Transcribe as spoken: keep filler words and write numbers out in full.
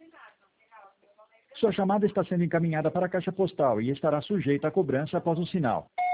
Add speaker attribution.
Speaker 1: Sua chamada está sendo encaminhada para a caixa postal e estará sujeita a cobrança após o sinal.